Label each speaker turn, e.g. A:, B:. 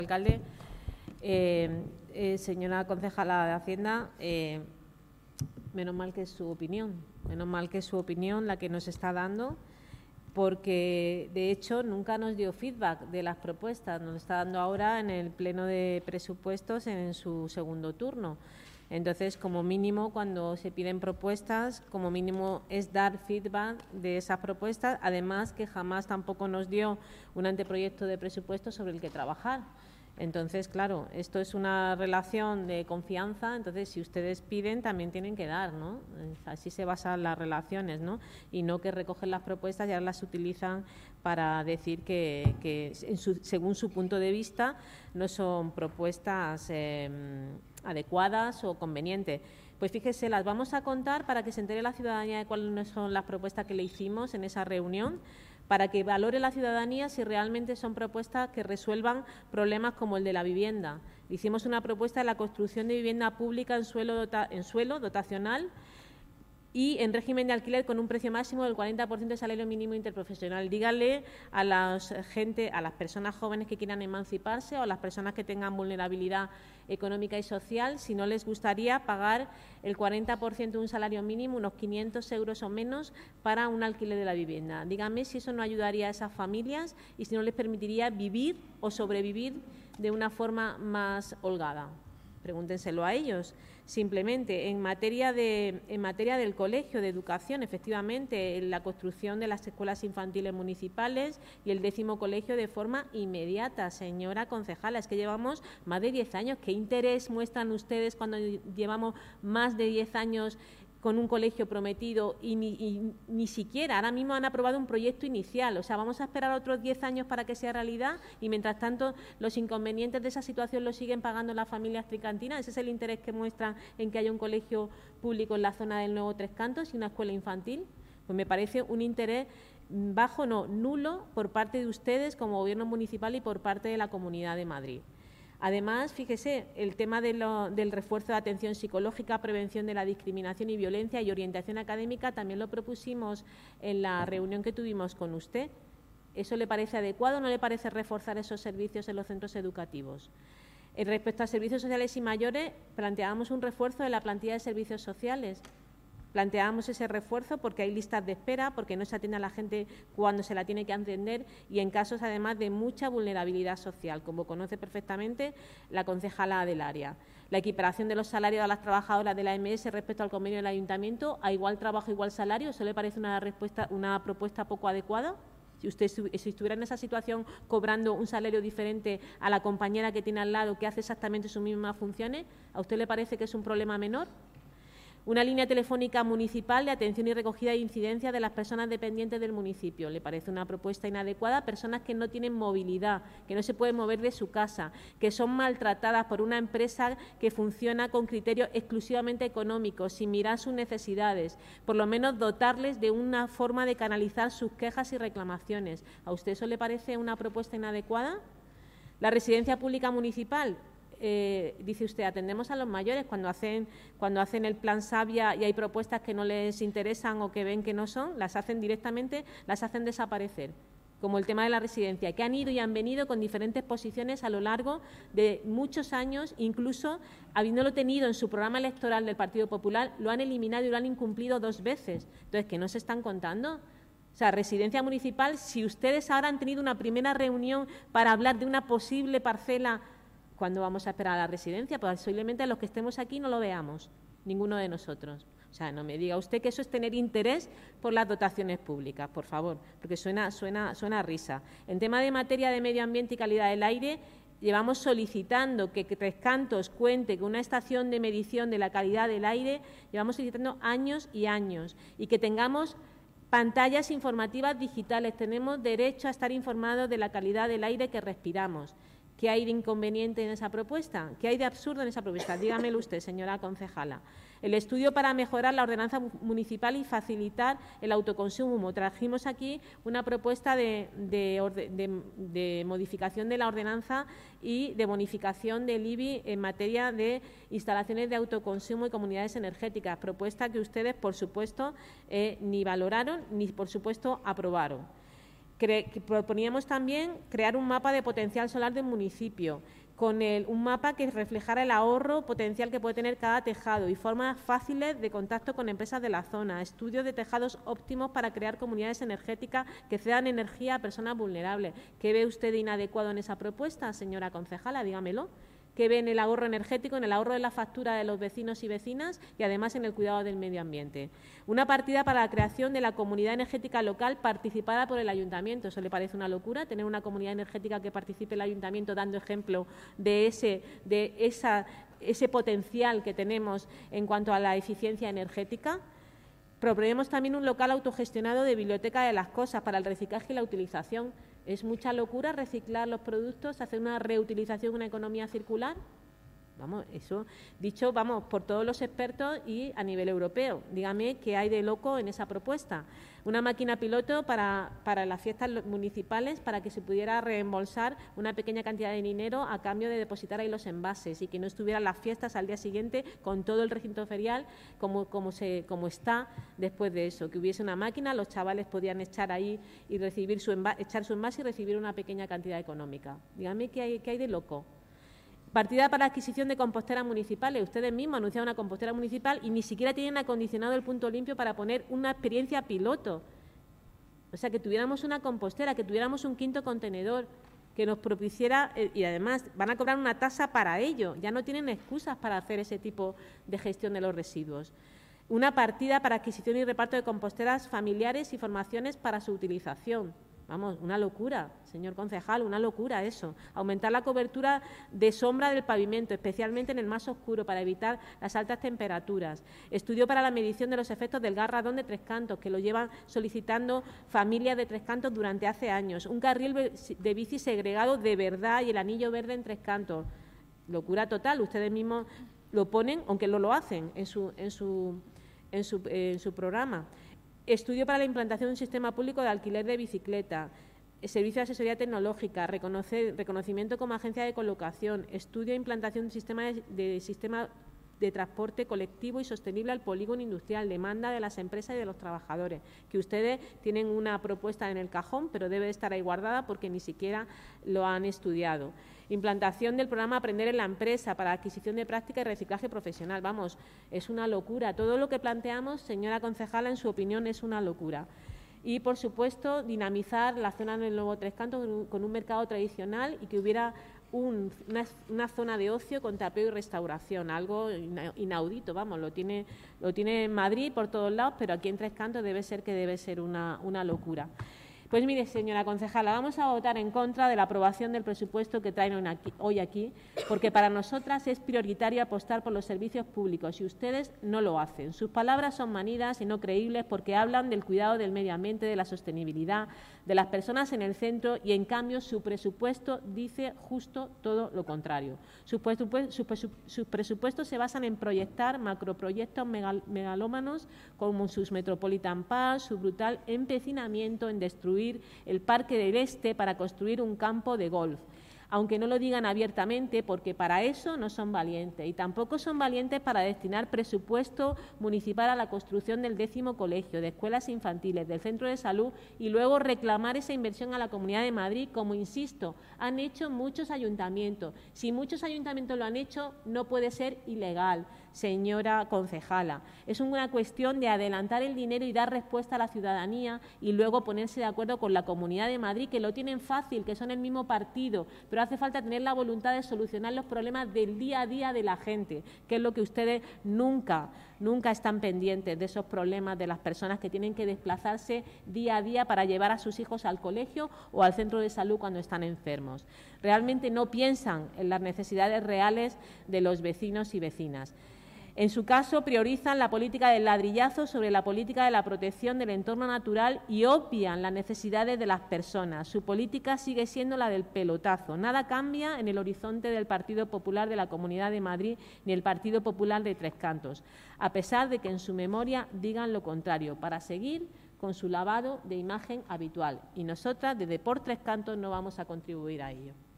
A: Alcalde, señora concejala de Hacienda, menos mal que es su opinión, la que nos está dando, porque de hecho nunca nos dio feedback de las propuestas, nos está dando ahora en el pleno de presupuestos en su segundo turno. Entonces, como mínimo, cuando se piden propuestas, como mínimo es dar feedback de esas propuestas, además que jamás tampoco nos dio un anteproyecto de presupuestos sobre el que trabajar. Entonces, claro, esto es una relación de confianza, entonces si ustedes piden también tienen que dar, ¿no? Así se basan las relaciones, ¿no? Y no que recogen las propuestas y ahora las utilizan para decir que según su punto de vista no son propuestas adecuadas o convenientes. Pues fíjese, las vamos a contar para que se entere la ciudadanía de cuáles son las propuestas que le hicimos en esa reunión, para que valore la ciudadanía si realmente son propuestas que resuelvan problemas como el de la vivienda. Hicimos una propuesta de la construcción de vivienda pública en suelo dotacional y en régimen de alquiler con un precio máximo del 40% del salario mínimo interprofesional. Dígale a las personas jóvenes que quieran emanciparse o a las personas que tengan vulnerabilidad económica y social, si no les gustaría pagar el 40% de un salario mínimo, unos 500 euros o menos, para un alquiler de la vivienda. Dígame si eso no ayudaría a esas familias y si no les permitiría vivir o sobrevivir de una forma más holgada. Pregúntenselo a ellos. Simplemente, en materia del colegio, de educación, efectivamente, en la construcción de las escuelas infantiles municipales y el 10º colegio de forma inmediata. Señora concejala, es que llevamos más de 10 años. ¿Qué interés muestran ustedes cuando llevamos más de 10 años con un colegio prometido y ni siquiera, ahora mismo han aprobado un proyecto inicial? O sea, vamos a esperar otros 10 años para que sea realidad y, mientras tanto, los inconvenientes de esa situación los siguen pagando las familias tricantinas. Ese es el interés que muestran en que haya un colegio público en la zona del Nuevo Tres Cantos y una escuela infantil. Pues me parece un interés bajo, no, nulo, por parte de ustedes como Gobierno municipal y por parte de la Comunidad de Madrid. Además, fíjese, el tema del refuerzo de atención psicológica, prevención de la discriminación y violencia y orientación académica también lo propusimos en la reunión que tuvimos con usted. ¿Eso le parece adecuado o no le parece reforzar esos servicios en los centros educativos? Respecto a servicios sociales y mayores, planteábamos un refuerzo de la plantilla de servicios sociales. Planteábamos ese refuerzo porque hay listas de espera, porque no se atiende a la gente cuando se la tiene que atender y en casos, además, de mucha vulnerabilidad social, como conoce perfectamente la concejala del área. La equiparación de los salarios a las trabajadoras de la AMS respecto al convenio del ayuntamiento, a igual trabajo, igual salario, ¿eso le parece una propuesta poco adecuada? Si usted estuviera en esa situación cobrando un salario diferente a la compañera que tiene al lado, que hace exactamente sus mismas funciones, ¿a usted le parece que es un problema menor? Una línea telefónica municipal de atención y recogida de incidencias de las personas dependientes del municipio. ¿Le parece una propuesta inadecuada? Personas que no tienen movilidad, que no se pueden mover de su casa, que son maltratadas por una empresa que funciona con criterios exclusivamente económicos, sin mirar sus necesidades. Por lo menos dotarles de una forma de canalizar sus quejas y reclamaciones. ¿A usted eso le parece una propuesta inadecuada? La residencia pública municipal. Dice usted, atendemos a los mayores cuando hacen el plan Savia y hay propuestas que no les interesan o que ven que no son, las hacen directamente, las hacen desaparecer, como el tema de la residencia, que han ido y han venido con diferentes posiciones a lo largo de muchos años, incluso habiéndolo tenido en su programa electoral del Partido Popular, lo han eliminado y lo han incumplido 2 veces. Entonces, ¿qué nos están contando? O sea, residencia municipal, si ustedes ahora han tenido una primera reunión para hablar de una posible parcela, ¿cuándo vamos a esperar a la residencia? Posiblemente los que estemos aquí no lo veamos, ninguno de nosotros. O sea, no me diga usted que eso es tener interés por las dotaciones públicas, por favor, porque suena a risa. En tema de materia de medio ambiente y calidad del aire, llevamos solicitando que Tres Cantos cuente con una estación de medición de la calidad del aire, llevamos solicitando años y años, y que tengamos pantallas informativas digitales. Tenemos derecho a estar informados de la calidad del aire que respiramos. ¿Qué hay de inconveniente en esa propuesta? ¿Qué hay de absurdo en esa propuesta? Dígamelo usted, señora concejala. El estudio para mejorar la ordenanza municipal y facilitar el autoconsumo. Trajimos aquí una propuesta de modificación de la ordenanza y de bonificación del IBI en materia de instalaciones de autoconsumo y comunidades energéticas. Propuesta que ustedes, por supuesto, ni valoraron ni, por supuesto, aprobaron. Proponíamos también crear un mapa de potencial solar del municipio, con un mapa que reflejara el ahorro potencial que puede tener cada tejado y formas fáciles de contacto con empresas de la zona, estudios de tejados óptimos para crear comunidades energéticas que cedan energía a personas vulnerables. ¿Qué ve usted de inadecuado en esa propuesta, señora concejala? Dígamelo. ¿Qué ve en el ahorro energético, en el ahorro de la factura de los vecinos y vecinas y además en el cuidado del medio ambiente? Una partida para la creación de la comunidad energética local participada por el ayuntamiento. ¿Eso le parece una locura, tener una comunidad energética que participe el ayuntamiento dando ejemplo de ese potencial que tenemos en cuanto a la eficiencia energética? Proponemos también un local autogestionado de biblioteca de las cosas para el reciclaje y la utilización. ¿Es mucha locura reciclar los productos, hacer una reutilización, una economía circular? Vamos, eso dicho, vamos, por todos los expertos y a nivel europeo. Dígame qué hay de loco en esa propuesta. Una máquina piloto para las fiestas municipales para que se pudiera reembolsar una pequeña cantidad de dinero a cambio de depositar ahí los envases y que no estuvieran las fiestas al día siguiente con todo el recinto ferial como está después de eso. Que hubiese una máquina, los chavales podían echar ahí y echar su envase y recibir una pequeña cantidad económica. Dígame qué hay de loco. Partida para adquisición de composteras municipales. Ustedes mismos anunciaron una compostera municipal y ni siquiera tienen acondicionado el punto limpio para poner una experiencia piloto. O sea, que tuviéramos una compostera, que tuviéramos un quinto contenedor, que nos propiciara, y además van a cobrar una tasa para ello. Ya no tienen excusas para hacer ese tipo de gestión de los residuos. Una partida para adquisición y reparto de composteras familiares y formaciones para su utilización. Vamos, una locura, señor concejal, una locura eso. Aumentar la cobertura de sombra del pavimento, especialmente en el más oscuro, para evitar las altas temperaturas. Estudio para la medición de los efectos del gas radón de Tres Cantos, que lo llevan solicitando familias de Tres Cantos durante hace años. Un carril de bici segregado de verdad y el anillo verde en Tres Cantos. Locura total, ustedes mismos lo ponen, aunque no lo hacen en su programa. Estudio para la implantación de un sistema público de alquiler de bicicleta, servicio de asesoría tecnológica, reconocimiento como agencia de colocación, estudio e implantación de sistema de transporte colectivo y sostenible al polígono industrial, demanda de las empresas y de los trabajadores, que ustedes tienen una propuesta en el cajón, pero debe estar ahí guardada porque ni siquiera lo han estudiado. Implantación del programa Aprender en la Empresa para adquisición de práctica y reciclaje profesional. Vamos, es una locura. Todo lo que planteamos, señora concejala, en su opinión, es una locura. Y, por supuesto, dinamizar la zona del Nuevo Tres Cantos con un mercado tradicional y que hubiera una zona de ocio con tapeo y restauración, algo inaudito, vamos, lo tiene en Madrid por todos lados, pero aquí en Tres Cantos debe ser una locura. Pues mire, señora concejala, vamos a votar en contra de la aprobación del presupuesto que traen hoy aquí, porque para nosotras es prioritario apostar por los servicios públicos y ustedes no lo hacen. Sus palabras son manidas y no creíbles porque hablan del cuidado del medio ambiente, de la sostenibilidad, de las personas en el centro y, en cambio, su presupuesto dice justo todo lo contrario. Sus presupuestos se basan en proyectar macroproyectos megalómanos como sus Metropolitan Parks, su brutal empecinamiento en destruir el Parque del Este para construir un campo de golf, aunque no lo digan abiertamente porque para eso no son valientes y tampoco son valientes para destinar presupuesto municipal a la construcción del 10º colegio, de escuelas infantiles, del centro de salud y luego reclamar esa inversión a la Comunidad de Madrid, como insisto, han hecho muchos ayuntamientos. Si muchos ayuntamientos lo han hecho, no puede ser ilegal, señora concejala. Es una cuestión de adelantar el dinero y dar respuesta a la ciudadanía y luego ponerse de acuerdo con la Comunidad de Madrid, que lo tienen fácil, que son el mismo partido, pero hace falta tener la voluntad de solucionar los problemas del día a día de la gente, que es lo que ustedes nunca están pendientes de esos problemas de las personas que tienen que desplazarse día a día para llevar a sus hijos al colegio o al centro de salud cuando están enfermos. Realmente no piensan en las necesidades reales de los vecinos y vecinas. En su caso, priorizan la política del ladrillazo sobre la política de la protección del entorno natural y obvian las necesidades de las personas. Su política sigue siendo la del pelotazo. Nada cambia en el horizonte del Partido Popular de la Comunidad de Madrid ni el Partido Popular de Tres Cantos, a pesar de que en su memoria digan lo contrario, para seguir con su lavado de imagen habitual. Y nosotras, desde Por Tres Cantos, no vamos a contribuir a ello.